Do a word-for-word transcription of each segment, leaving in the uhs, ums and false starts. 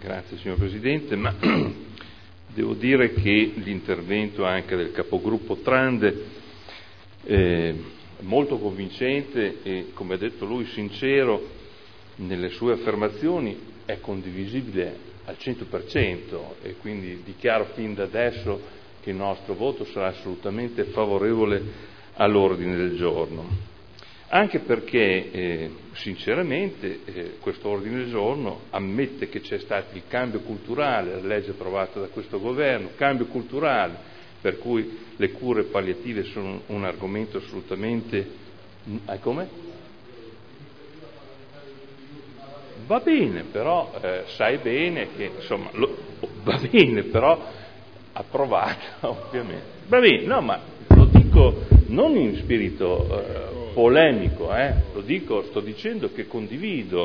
Grazie signor Presidente, ma devo dire che l'intervento anche del capogruppo Trande è molto convincente e, come ha detto lui, sincero nelle sue affermazioni, è condivisibile al cento per cento e quindi dichiaro fin da adesso che il nostro voto sarà assolutamente favorevole all'ordine del giorno. Anche perché, eh, sinceramente, eh, questo ordine del giorno ammette che c'è stato il cambio culturale, la legge approvata da questo governo, cambio culturale, per cui le cure palliative sono un argomento assolutamente... Eh, come? Va bene, però eh, sai bene che, insomma, lo, va bene, però approvata, ovviamente. Va bene, no, ma lo dico non in spirito... Eh, polemico, eh? Lo dico, sto dicendo che condivido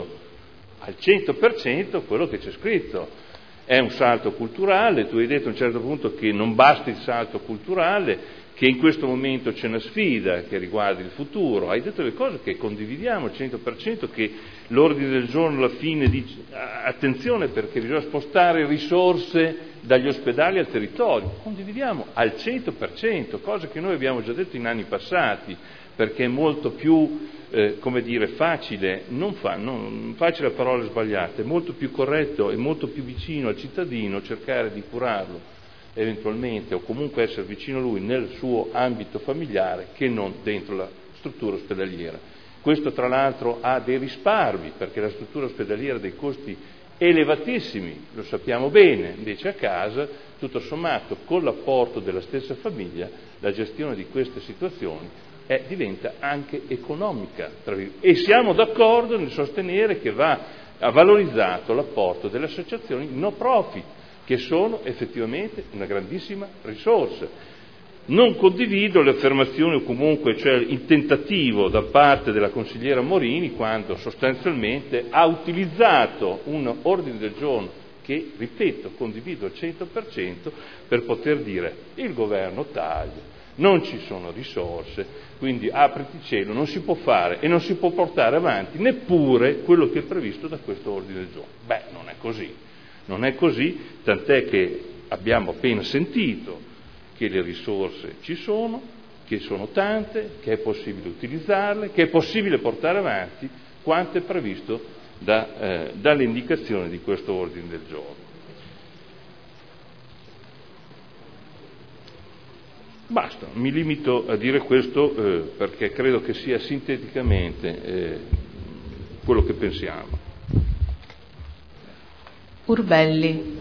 al cento per cento quello che c'è scritto. È un salto culturale, tu hai detto a un certo punto che non basta il salto culturale, che in questo momento c'è una sfida che riguarda il futuro, hai detto le cose che condividiamo al cento per cento, che l'ordine del giorno alla fine dice attenzione perché bisogna spostare risorse dagli ospedali al territorio, condividiamo al cento per cento, cose che noi abbiamo già detto in anni passati, perché è molto più, eh, come dire, facile, non, fa, non facile a parole sbagliate, è molto più corretto e molto più vicino al cittadino cercare di curarlo eventualmente o comunque essere vicino a lui nel suo ambito familiare che non dentro la struttura ospedaliera. Questo tra l'altro ha dei risparmi perché la struttura ospedaliera ha dei costi elevatissimi, lo sappiamo bene, invece a casa tutto sommato con l'apporto della stessa famiglia la gestione di queste situazioni è, diventa anche economica e siamo d'accordo nel sostenere che va valorizzato l'apporto delle associazioni no profit che sono effettivamente una grandissima risorsa. Non condivido le affermazioni o comunque cioè il tentativo da parte della consigliera Morini quando sostanzialmente ha utilizzato un ordine del giorno che, ripeto, condivido al cento per cento per poter dire il governo taglia, non ci sono risorse, quindi apriti cielo, non si può fare e non si può portare avanti neppure quello che è previsto da questo ordine del giorno. Beh, non è così, non è così, tant'è che abbiamo appena sentito che le risorse ci sono, che sono tante, che è possibile utilizzarle, che è possibile portare avanti quanto è previsto da, eh, dalle indicazioni di questo ordine del giorno. Basta, mi limito a dire questo eh, perché credo che sia sinteticamente eh, quello che pensiamo. Urbelli.